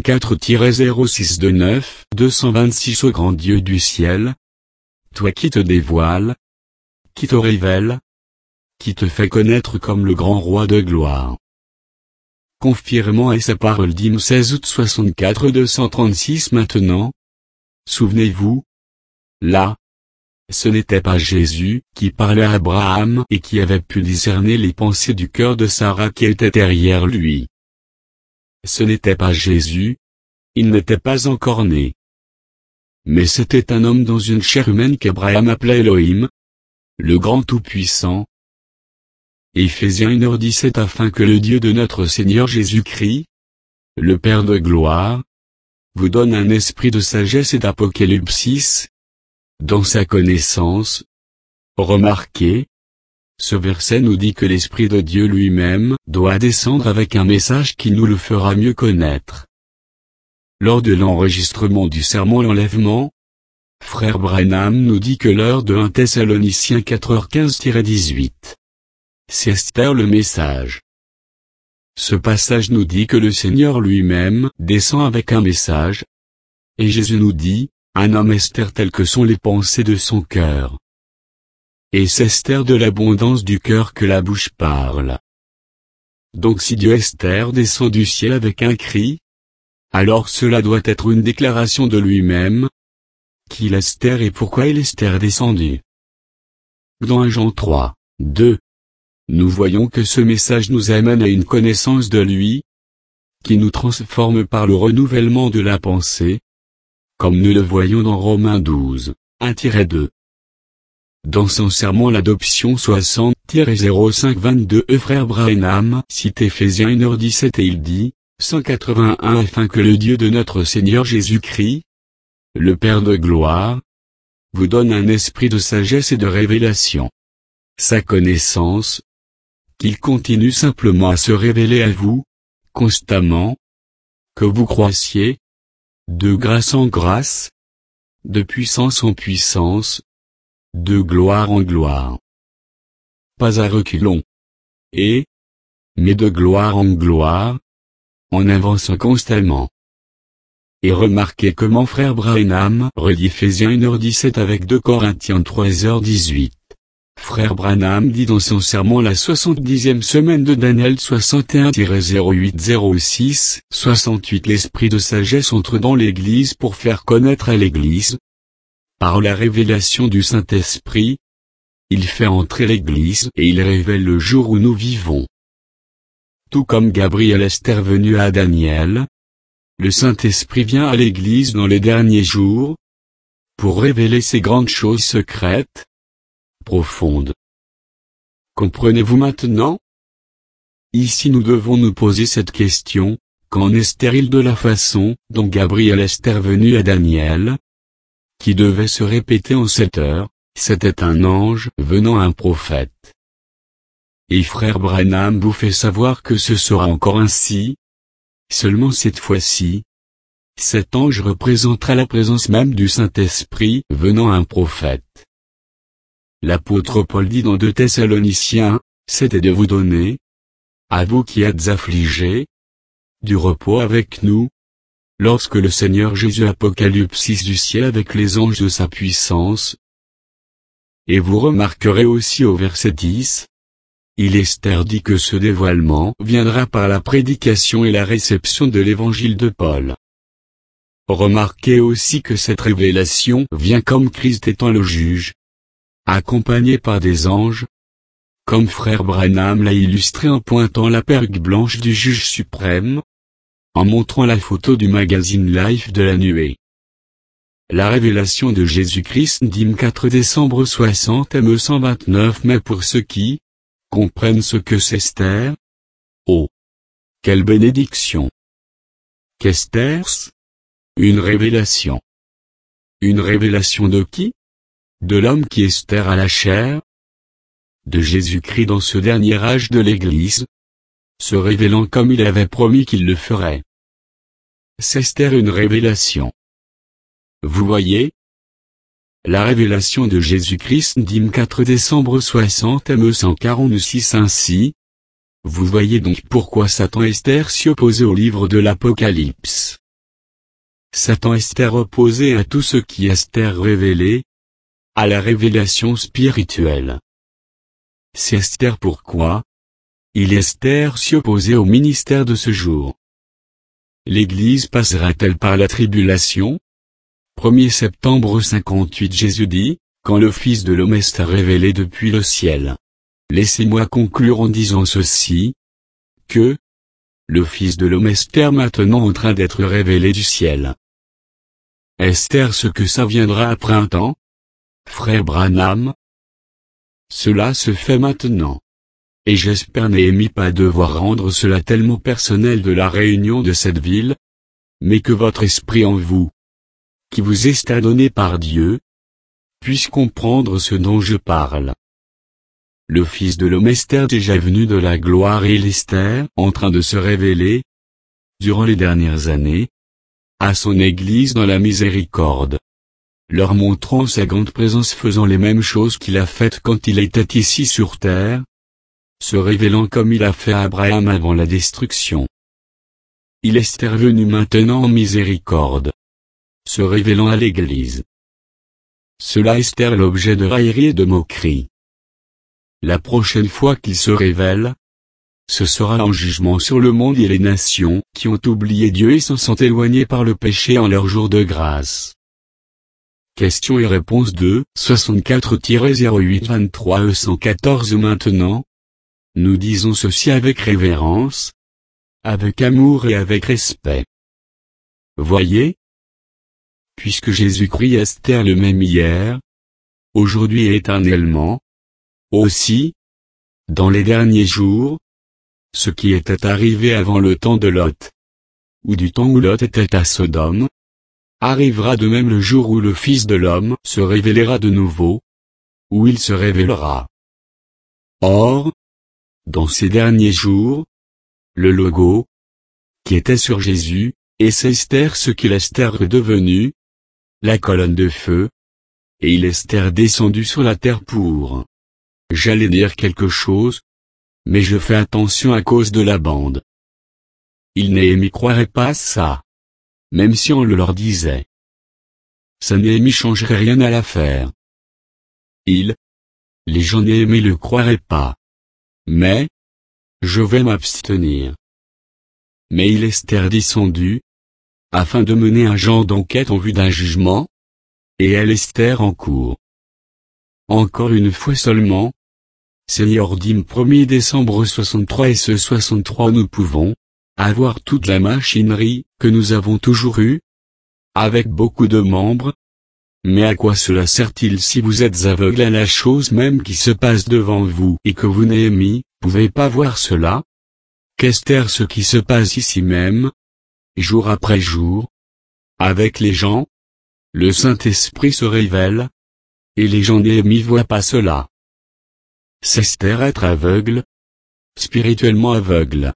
64-0629-226 Ô grand Dieu du ciel, toi qui te dévoiles, qui te révèles, qui te fait connaître comme le grand roi de gloire. Confirmant à sa parole d'hymne 16 août 64 236 maintenant. Souvenez-vous, là, ce n'était pas Jésus qui parlait à Abraham et qui avait pu discerner les pensées du cœur de Sarah qui était derrière lui. Ce n'était pas Jésus, il n'était pas encore né. Mais c'était un homme dans une chair humaine qu'Abraham appelait Elohim, le grand tout-puissant. Éphésiens 1h17 afin que le Dieu de notre Seigneur Jésus-Christ, le Père de gloire, vous donne un esprit de sagesse et d'apocalypsis, dans sa connaissance. Remarquez, ce verset nous dit que l'Esprit de Dieu lui-même doit descendre avec un message qui nous le fera mieux connaître. Lors de l'enregistrement du sermon L'Enlèvement, Frère Branham nous dit que l'heure de 1 Thessaloniciens 4h15-18. C'est Esther le message. Ce passage nous dit que le Seigneur lui-même descend avec un message. Et Jésus nous dit, un homme Esther tel que sont les pensées de son cœur. Et c'est Esther de l'abondance du cœur que la bouche parle. Donc si Dieu Esther descend du ciel avec un cri, alors cela doit être une déclaration de lui-même. Qui est Esther et pourquoi est Esther descendue? Dans 1 Jean 3, 2. Nous voyons que ce message nous amène à une connaissance de lui, qui nous transforme par le renouvellement de la pensée, comme nous le voyons dans Romains 12, 1-2. Dans son sermon l'adoption 60-0522 Frère Branham cite Éphésiens 1h17 et il dit, 181 afin que le Dieu de notre Seigneur Jésus-Christ, le Père de gloire, vous donne un esprit de sagesse et de révélation. Sa connaissance, qu'il continue simplement à se révéler à vous, constamment, que vous croissiez, de grâce en grâce, de puissance en puissance, de gloire en gloire. Pas à reculons. Mais de gloire en gloire, en avançant constamment. Et remarquez comment Frère Branham relie Éphésiens 1h17 avec 2 Corinthiens 3h18. Frère Branham dit dans son sermon la 70e semaine de Daniel 61-08-06-68 l'esprit de sagesse entre dans l'Église pour faire connaître à l'Église. Par la révélation du Saint-Esprit, il fait entrer l'Église et il révèle le jour où nous vivons. Tout comme Gabriel est venu à Daniel, le Saint-Esprit vient à l'Église dans les derniers jours, pour révéler ces grandes choses secrètes, profondes. Comprenez-vous maintenant? Ici nous devons nous poser cette question, qu'en est-il de la façon dont Gabriel est venu à Daniel, qui devait se répéter en cette heure, c'était un ange venant à un prophète. Et Frère Branham vous fait savoir que ce sera encore ainsi. Seulement cette fois-ci, cet ange représentera la présence même du Saint-Esprit venant à un prophète. L'apôtre Paul dit dans 2 Thessaloniciens, c'était de vous donner, à vous qui êtes affligés, du repos avec nous, lorsque le Seigneur Jésus apocalypsis du ciel avec les anges de sa puissance. Et vous remarquerez aussi au verset 10, il Esther dit que ce dévoilement viendra par la prédication et la réception de l'évangile de Paul. Remarquez aussi que cette révélation vient comme Christ étant le juge, accompagné par des anges, comme Frère Branham l'a illustré en pointant la perruque blanche du juge suprême, en montrant la photo du magazine Life de la nuée. La révélation de Jésus-Christ d'hymne 4 décembre 60 m 129 mais pour ceux qui comprennent ce que c'est Esther. Oh! Quelle bénédiction! Qu'Esther? Une révélation. Une révélation de qui? De l'homme qui est Esther à la chair? De Jésus-Christ dans ce dernier âge de l'Église, se révélant comme il avait promis qu'il le ferait. C'est Esther une révélation. Vous voyez? La révélation de Jésus-Christ d'hymne 4 décembre 60 m 146 ainsi. Vous voyez donc pourquoi Satan et Esther s'y opposaient au livre de l'Apocalypse. Satan et Esther opposaient à tout ce qui Esther révélait, à la révélation spirituelle. C'est Esther pourquoi il et Esther s'y opposaient au ministère de ce jour. L'Église passera-t-elle par la tribulation? 1er septembre 58 Jésus dit, quand le Fils de l'homme est révélé depuis le ciel. Laissez-moi conclure en disant ceci, que le Fils de l'homme est maintenant en train d'être révélé du ciel. Esther ce que ça viendra après un temps? Frère Branham? Cela se fait maintenant. Et j'espère Néhémie pas devoir rendre cela tellement personnel de la réunion de cette ville, mais que votre esprit en vous, qui vous est donné par Dieu, puisse comprendre ce dont je parle. Le Fils de l'homme est déjà venu de la gloire et l'Esther en train de se révéler, durant les dernières années, à son Église dans la miséricorde, leur montrant sa grande présence faisant les mêmes choses qu'il a faites quand il était ici sur terre, se révélant comme il a fait à Abraham avant la destruction. Il est venu maintenant en miséricorde, se révélant à l'Église. Cela est l'objet de raillerie et de moquerie. La prochaine fois qu'il se révèle, ce sera en jugement sur le monde et les nations qui ont oublié Dieu et s'en sont éloignés par le péché en leur jour de grâce. Questions et réponses 2, 64-08-23 114 Maintenant, nous disons ceci avec révérence, avec amour et avec respect. Voyez, puisque Jésus-Christ est le même hier, aujourd'hui et éternellement, aussi, dans les derniers jours, ce qui était arrivé avant le temps de Lot, ou du temps où Lot était à Sodome, arrivera de même le jour où le Fils de l'homme se révélera de nouveau, où il se révélera. Or, dans ces derniers jours, le logo, qui était sur Jésus, et c'est ce qu'il est redevenu, la colonne de feu, et il est descendu sur la terre pour. J'allais dire quelque chose, mais je fais attention à cause de la bande. Ils n'y croiraient pas ça. Même si on le leur disait. Ça n'y changerait rien à l'affaire. Les gens n'y le croiraient pas. Mais, je vais m'abstenir. Mais il est descendu, afin de mener un genre d'enquête en vue d'un jugement, et elle est en cours. Encore une fois seulement, Seigneur dit 1er décembre 63 et ce 63 nous pouvons avoir toute la machinerie que nous avons toujours eue, avec beaucoup de membres. Mais à quoi cela sert-il si vous êtes aveugle à la chose même qui se passe devant vous et que vous pouvez pas voir cela? Qu'est-ce ce qui se passe ici même, jour après jour, avec les gens? Le Saint-Esprit se révèle, et les gens n'y voient pas cela. C'est être aveugle, spirituellement aveugle.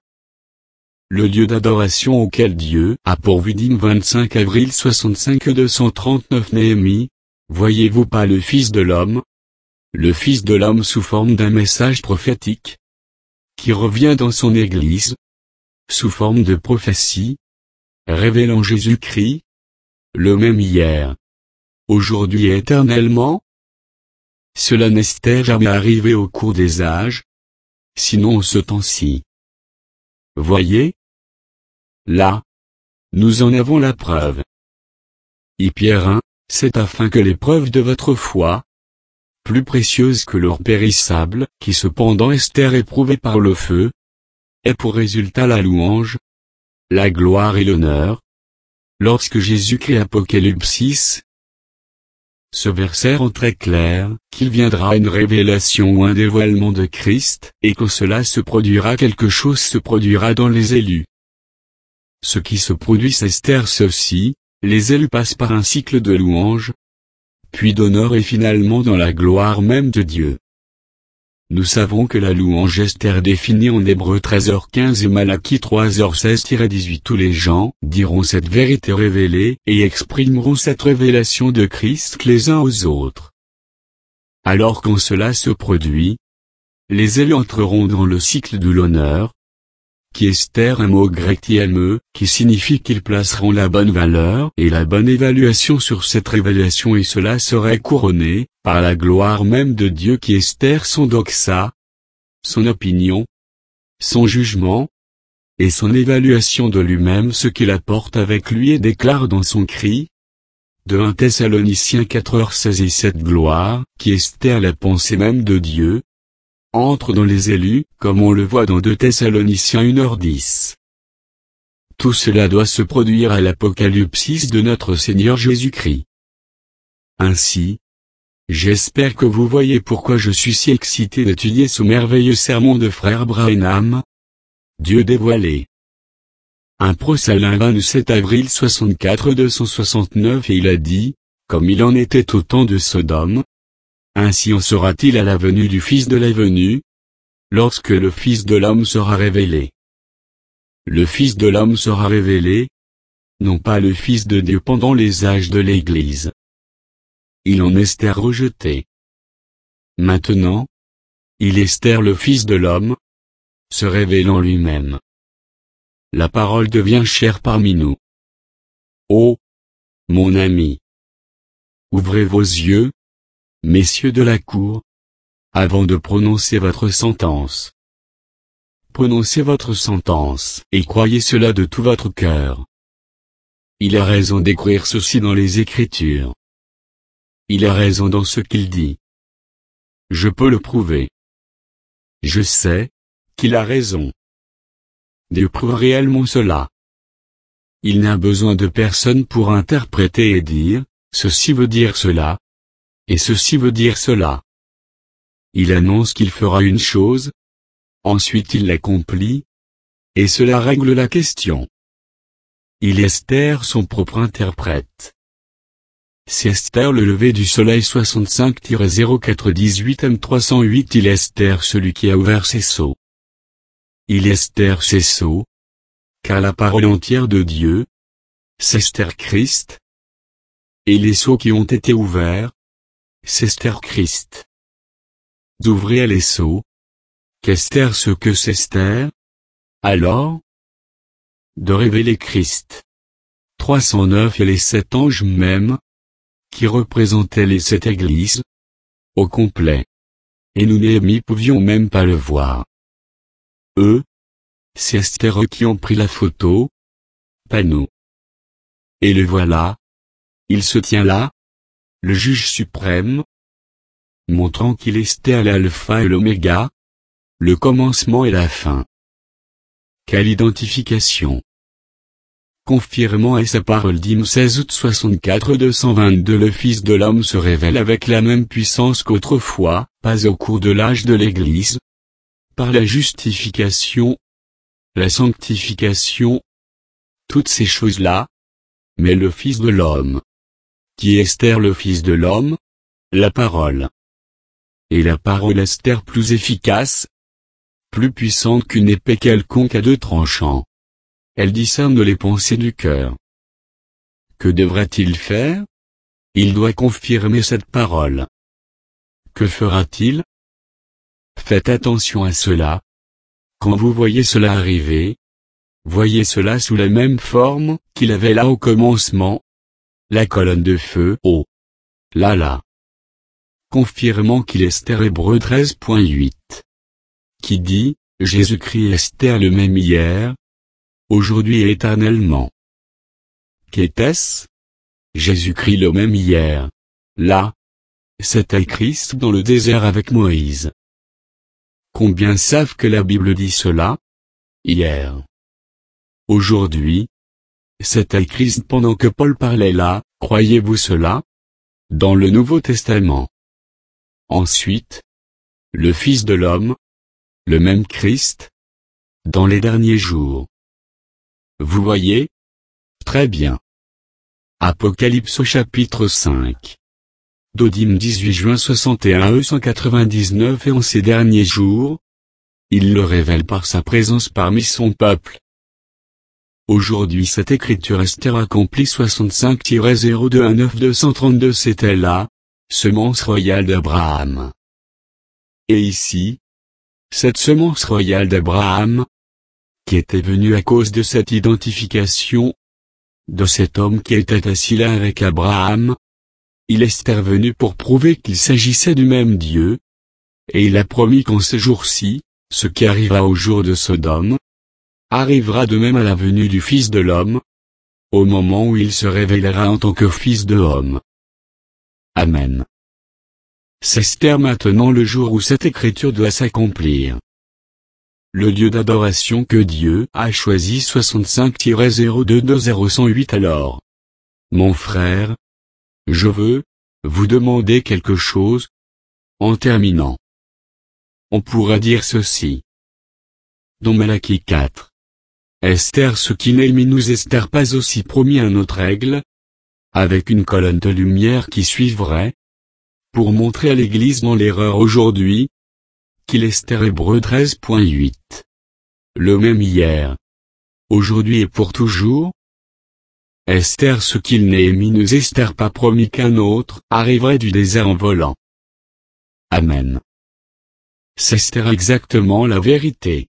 Le lieu d'adoration auquel Dieu a pourvu d'hymne 25 avril 65 239 Néhémie, voyez-vous pas le Fils de l'homme? Le Fils de l'homme sous forme d'un message prophétique, qui revient dans son Église, sous forme de prophétie, révélant Jésus-Christ, le même hier, aujourd'hui et éternellement? Cela n'est jamais arrivé au cours des âges, sinon en ce temps-ci. Voyez? Là, nous en avons la preuve. Pierre 1, c'est afin que les preuves de votre foi, plus précieuses que l'or périssable, qui cependant est éprouvé par le feu, ait pour résultat la louange, la gloire et l'honneur, lorsque Jésus-Christ Apocalypse 6. Ce verset rend très clair qu'il viendra une révélation ou un dévoilement de Christ, et que cela se produira quelque chose se produira dans les élus. Ce qui se produit c'est ceci, les élus passent par un cycle de louange, puis d'honneur et finalement dans la gloire même de Dieu. Nous savons que la louange est définie en Hébreux 13h15 et Malachie 3h16-18. Tous les gens diront cette vérité révélée et exprimeront cette révélation de Christ les uns aux autres. Alors quand cela se produit, les élus entreront dans le cycle de l'honneur, qui Esther, un mot grec tiame, qui signifie qu'ils placeront la bonne valeur et la bonne évaluation sur cette révélation, et cela serait couronné par la gloire même de Dieu, qui Esther, son doxa, son opinion, son jugement, et son évaluation de lui-même, ce qu'il apporte avec lui et déclare dans son cri. De 1 Thessaloniciens 4h16. Et cette gloire, qui Esther, la pensée même de Dieu, entre dans les élus, comme on le voit dans 2 Thessaloniciens 1h10. Tout cela doit se produire à l'apocalypse de notre Seigneur Jésus-Christ. Ainsi, j'espère que vous voyez pourquoi je suis si excité d'étudier ce merveilleux sermon de frère Branham, Dieu dévoilé. Un Prosalin 27 avril 64 269. Et il a dit, comme il en était au temps de Sodome, ainsi en sera-t-il à la venue du Fils de la venue, lorsque le Fils de l'homme sera révélé. Le Fils de l'homme sera révélé, non pas le Fils de Dieu pendant les âges de l'Église. Il en Esther rejeté. Maintenant, il Esther le Fils de l'homme, se révélant lui-même. La parole devient chère parmi nous. Oh, mon ami! Ouvrez vos yeux, messieurs de la cour, avant de prononcer votre sentence. Prononcez votre sentence, et croyez cela de tout votre cœur. Il a raison d'écrire ceci dans les Écritures. Il a raison dans ce qu'il dit. Je peux le prouver. Je sais qu'il a raison. Dieu prouve réellement cela. Il n'a besoin de personne pour interpréter et dire, ceci veut dire cela, et ceci veut dire cela. Il annonce qu'il fera une chose, ensuite il l'accomplit, et cela règle la question. Il est Esther son propre interprète. C'est Esther le lever du soleil 65-0418 M308. Il est Esther celui qui a ouvert ses sceaux. Il est Esther ses sceaux, car la parole entière de Dieu, c'est Esther Christ. Et les sceaux qui ont été ouverts, c'est Esther Christ. D'ouvrir les sceaux, qu'Esther ce que c'est Esther, alors, de révéler Christ. 309. Et les 7 anges même, qui représentaient les 7 églises, au complet. Et nous n'y pouvions même pas le voir. Eux, c'est Esther qui ont pris la photo, pas nous. Et le voilà, il se tient là, le juge suprême, montrant qu'il est Esther l'alpha et l'oméga, le commencement et la fin. Quelle identification! Confirmant à sa parole dit 16 août 64 222. Le Fils de l'homme se révèle avec la même puissance qu'autrefois, pas au cours de l'âge de l'Église, par la justification, la sanctification, toutes ces choses-là, mais le Fils de l'homme. Qui est Esther le Fils de l'homme? La parole. Et la parole Esther plus efficace, plus puissante qu'une épée quelconque à 2 tranchants. Elle discerne les pensées du cœur. Que devrait-il faire? Il doit confirmer cette parole. Que fera-t-il? Faites attention à cela. Quand vous voyez cela arriver, voyez cela sous la même forme qu'il avait là au commencement. La colonne de feu, oh! Là. Confirmant qu'il est Esther Hébreux 13.8. Qui dit, Jésus-Christ est Esther le même hier, aujourd'hui et éternellement. Qu'était-ce? Jésus-Christ le même hier. Là. C'était Christ dans le désert avec Moïse. Combien savent que la Bible dit cela? Hier. Aujourd'hui. C'était Christ pendant que Paul parlait là, croyez-vous cela? Dans le Nouveau Testament. Ensuite. Le Fils de l'homme. Le même Christ. Dans les derniers jours. Vous voyez? Très bien. Apocalypse au chapitre 5. Dodim 18 juin 61 E199. Et en ces derniers jours, il le révèle par sa présence parmi son peuple. Aujourd'hui cette écriture Esther accomplie 65-0219-232. C'était là, semence royale d'Abraham. Et ici, cette semence royale d'Abraham, qui était venue à cause de cette identification, de cet homme qui était assis là avec Abraham. Il est intervenu pour prouver qu'il s'agissait du même Dieu, et il a promis qu'en ce jour-ci, ce qui arriva au jour de Sodome, arrivera de même à la venue du Fils de l'homme, au moment où il se révélera en tant que Fils de l'homme. Amen. C'est maintenant le jour où cette écriture doit s'accomplir. Le lieu d'adoration que Dieu a choisi 65-0220-108 alors. Mon frère, je veux vous demander quelque chose, en terminant. On pourra dire ceci. Dans Malachie 4. Esther ce qui Néhémie nous Esther pas aussi promis un autre aigle, avec une colonne de lumière qui suivrait, pour montrer à l'Église dans l'erreur aujourd'hui, qu'il Esther Hébreux 13.8. Le même hier, aujourd'hui et pour toujours. Esther ce qu'il Néhémie nous Esther pas promis qu'un autre arriverait du désert en volant. Amen. C'est Esther exactement la vérité.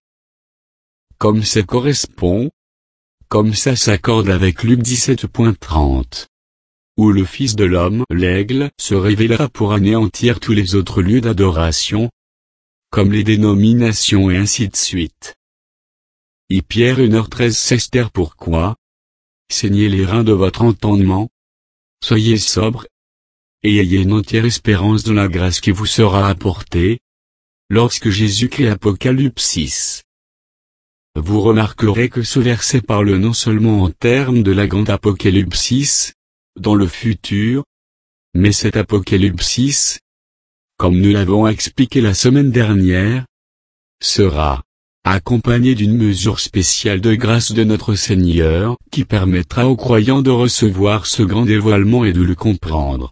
Comme ça correspond, comme ça s'accorde avec Luc 17.30. Où le Fils de l'homme, l'aigle, se révélera pour anéantir tous les autres lieux d'adoration, comme les dénominations et ainsi de suite. Pierre 1h13 C'est Esther pourquoi? Saignez les reins de votre entendement. Soyez sobres. Et ayez une entière espérance dans la grâce qui vous sera apportée, lorsque Jésus-Christ Apocalypse 6. Vous remarquerez que ce verset parle non seulement en termes de la grande Apocalypse 6, dans le futur, mais cet Apocalypse 6, comme nous l'avons expliqué la semaine dernière, sera accompagné d'une mesure spéciale de grâce de notre Seigneur, qui permettra aux croyants de recevoir ce grand dévoilement et de le comprendre.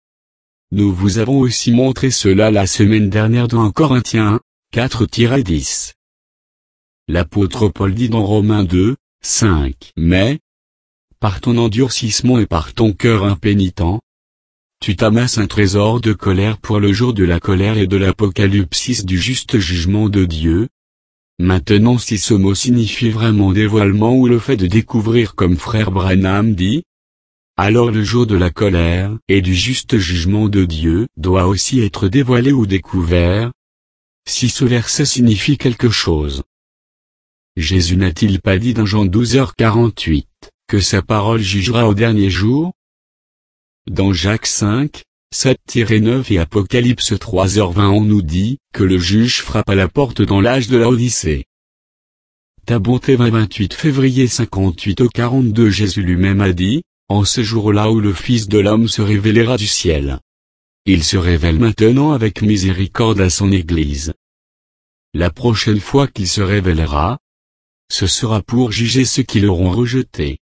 Nous vous avons aussi montré cela la semaine dernière dans Corinthiens 4-10. L'apôtre Paul dit dans Romains 2, 5. Mais, par ton endurcissement et par ton cœur impénitent, tu t'amasses un trésor de colère pour le jour de la colère et de l'apocalypse du juste jugement de Dieu. Maintenant si ce mot signifie vraiment dévoilement ou le fait de découvrir comme frère Branham dit, alors le jour de la colère et du juste jugement de Dieu doit aussi être dévoilé ou découvert, si ce verset signifie quelque chose. Jésus n'a-t-il pas dit dans Jean 12h48, que sa parole jugera au dernier jour? Dans Jacques 5, 7-9 et Apocalypse 3h20 on nous dit, que le juge frappe à la porte dans l'âge de la Odyssée. Ta bonté 28 février 58 au 42 Jésus lui-même a dit, en ce jour-là où le Fils de l'homme se révélera du ciel. Il se révèle maintenant avec miséricorde à son Église. La prochaine fois qu'il se révélera, ce sera pour juger ceux qui l'auront rejeté.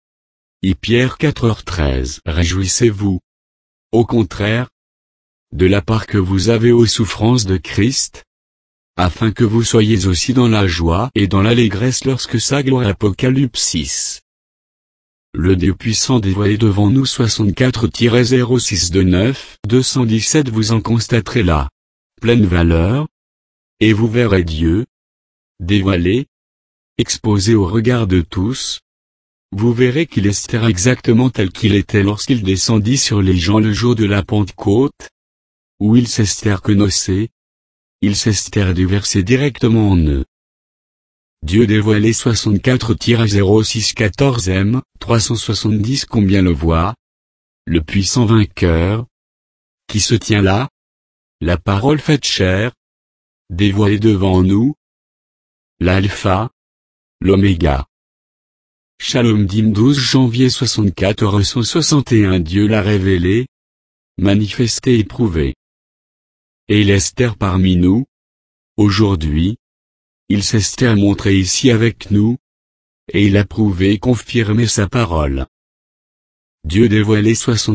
Pierre 4h13 Réjouissez-vous. Au contraire, de la part que vous avez aux souffrances de Christ, afin que vous soyez aussi dans la joie et dans l'allégresse lorsque sa gloire Apocalypse 6. Le Dieu puissant dévoilé devant nous 64-06 de 9, 217 vous en constaterez la pleine valeur, et vous verrez Dieu, dévoilé, exposé au regard de tous. Vous verrez qu'il est Esther exactement tel qu'il était lorsqu'il descendit sur les gens le jour de la Pentecôte, où il s'Esther que nocé, il s'Esther du verset directement en eux. Dieu dévoilé 64-06 14e, 370 combien le voit, le puissant vainqueur, qui se tient là, la parole faite chair, dévoilé devant nous, l'alpha, l'oméga. Shalom Dim 12 janvier 64 161 Dieu l'a révélé, manifesté et prouvé. Et il est Esther parmi nous, aujourd'hui, il s'est montré ici avec nous, et il a prouvé et confirmé sa parole. Dieu dévoilé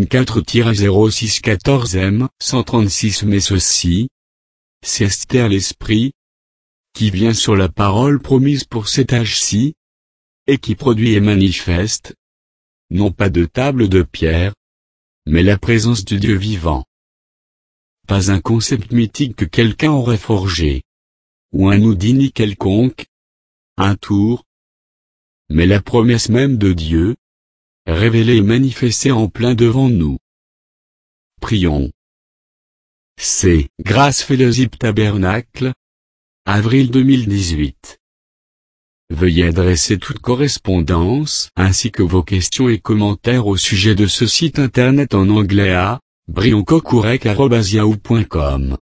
64-06 14e, 136 mais ceci, c'est Esther l'Esprit, qui vient sur la parole promise pour cet âge-ci, et qui produit et manifeste, non pas de table de pierre, mais la présence du Dieu vivant. Pas un concept mythique que quelqu'un aurait forgé, ou un Houdini quelconque, un tour. Mais la promesse même de Dieu, révélée et manifestée en plein devant nous. Prions. C'est Grace Fellowship Tabernacle, avril 2018. Veuillez adresser toute correspondance ainsi que vos questions et commentaires au sujet de ce site internet en anglais à brioncocourec@yahoo.com.